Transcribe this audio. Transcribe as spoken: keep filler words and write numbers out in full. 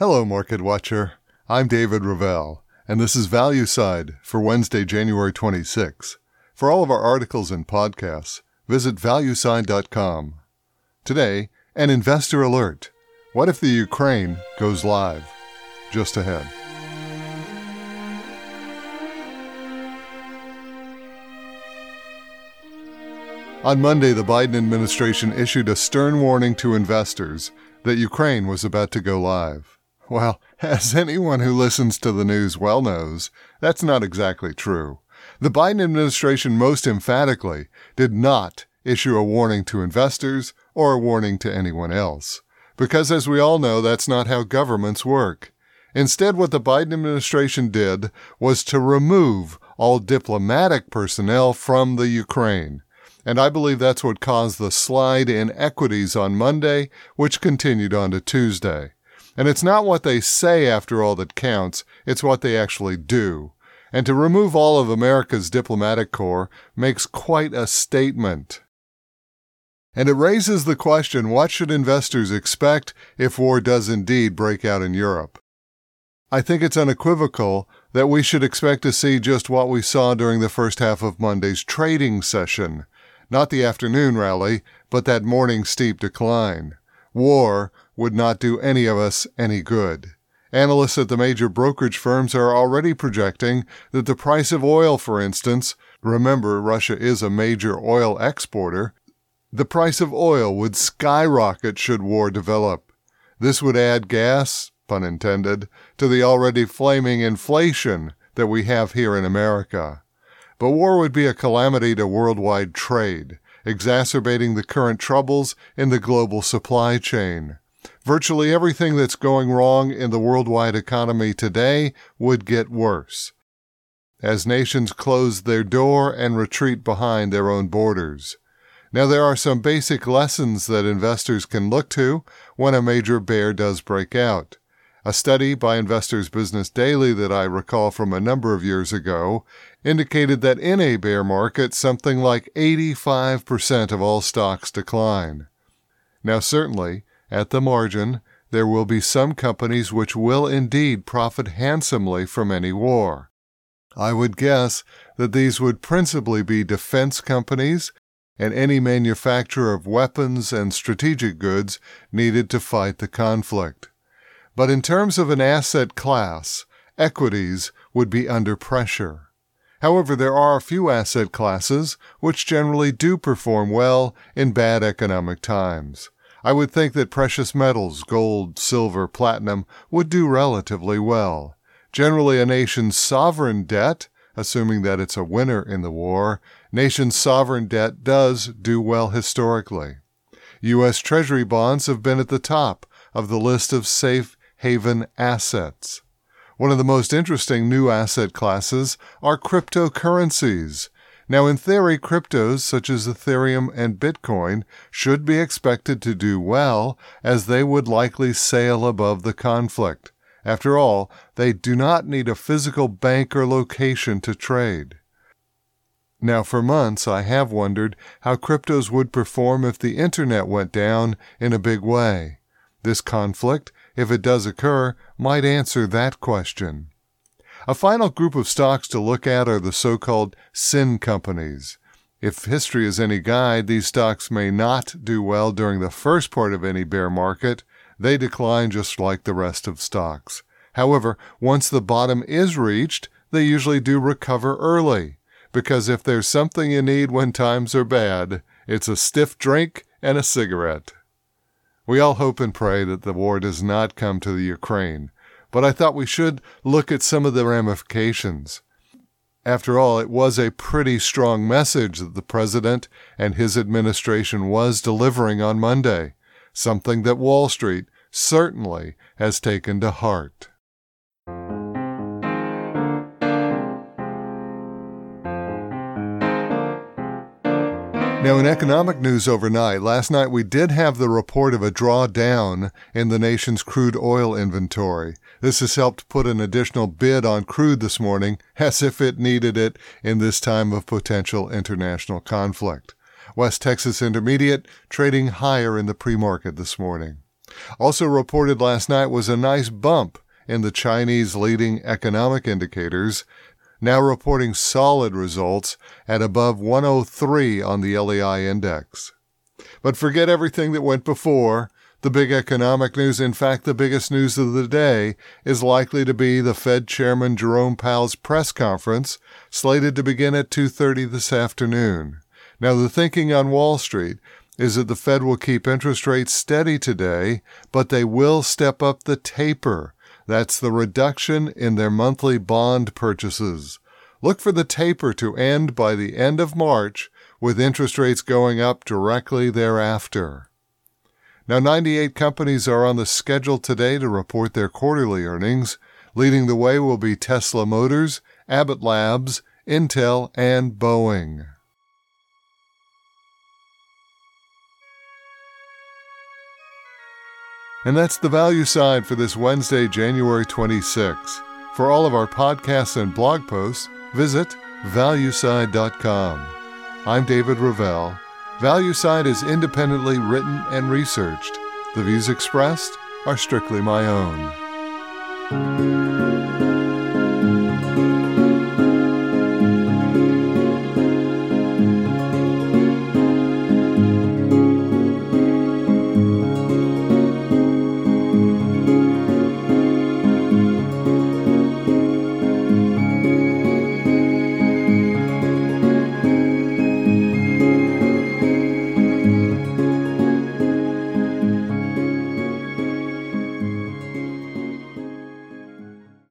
Hello, Market Watcher. I'm David Ravel, and this is Value Side for Wednesday, January twenty-sixth. For all of our articles and podcasts, visit value side dot com. Today, an investor alert. What if the Ukraine goes live? Just ahead. On Monday, the Biden administration issued a stern warning to investors that Ukraine was about to go live. Well, as anyone who listens to the news well knows, that's not exactly true. The Biden administration most emphatically did not issue a warning to investors or a warning to anyone else. Because as we all know, that's not how governments work. Instead, what the Biden administration did was to remove all diplomatic personnel from the Ukraine. And I believe that's what caused the slide in equities on Monday, which continued on to Tuesday. And it's not what they say, after all, that counts. It's what they actually do. And to remove all of America's diplomatic corps makes quite a statement. And it raises the question, what should investors expect if war does indeed break out in Europe? I think it's unequivocal that we should expect to see just what we saw during the first half of Monday's trading session. Not the afternoon rally, but that morning steep decline. War would not do any of us any good. Analysts at the major brokerage firms are already projecting that the price of oil, for instance, remember Russia is a major oil exporter, the price of oil would skyrocket should war develop. This would add gas, pun intended, to the already flaming inflation that we have here in America. But war would be a calamity to worldwide trade, exacerbating the current troubles in the global supply chain. Virtually everything that's going wrong in the worldwide economy today would get worse, as nations close their door and retreat behind their own borders. Now, there are some basic lessons that investors can look to when a major bear does break out. A study by Investors Business Daily that I recall from a number of years ago indicated that in a bear market, something like eighty-five percent of all stocks decline. Now, certainly, at the margin, there will be some companies which will indeed profit handsomely from any war. I would guess that these would principally be defense companies and any manufacturer of weapons and strategic goods needed to fight the conflict. But in terms of an asset class, equities would be under pressure. However, there are a few asset classes which generally do perform well in bad economic times. I would think that precious metals, gold, silver, platinum, would do relatively well. Generally, a nation's sovereign debt, assuming that it's a winner in the war, nation's sovereign debt does do well historically. U S Treasury bonds have been at the top of the list of safe haven assets. One of the most interesting new asset classes are cryptocurrencies. Now, in theory, cryptos such as Ethereum and Bitcoin should be expected to do well, as they would likely sail above the conflict. After all, they do not need a physical bank or location to trade. Now, for months, I have wondered how cryptos would perform if the internet went down in a big way. This conflict, if it does occur, might answer that question. A final group of stocks to look at are the so-called sin companies. If history is any guide, these stocks may not do well during the first part of any bear market. They decline just like the rest of stocks. However, once the bottom is reached, they usually do recover early. Because if there's something you need when times are bad, it's a stiff drink and a cigarette. We all hope and pray that the war does not come to the Ukraine, but I thought we should look at some of the ramifications. After all, it was a pretty strong message that the president and his administration was delivering on Monday, something that Wall Street certainly has taken to heart. Now, in economic news overnight, last night we did have the report of a drawdown in the nation's crude oil inventory. This has helped put an additional bid on crude this morning, as if it needed it in this time of potential international conflict. West Texas Intermediate trading higher in the pre-market this morning. Also reported last night was a nice bump in the Chinese leading economic indicators, now reporting solid results at above one oh three on the L E I index. But forget everything that went before. The big economic news, in fact, the biggest news of the day, is likely to be the Fed Chairman Jerome Powell's press conference, slated to begin at two thirty this afternoon. Now, the thinking on Wall Street is that the Fed will keep interest rates steady today, but they will step up the taper. That's the reduction in their monthly bond purchases. Look for the taper to end by the end of March, with interest rates going up directly thereafter. Now, ninety-eight companies are on the schedule today to report their quarterly earnings. Leading the way will be Tesla Motors, Abbott Labs, Intel, and Boeing. And that's the value side for this Wednesday, January twenty-sixth. For all of our podcasts and blog posts, visit valueside dot com. I'm David Ravel. ValueSide is independently written and researched. The views expressed are strictly my own.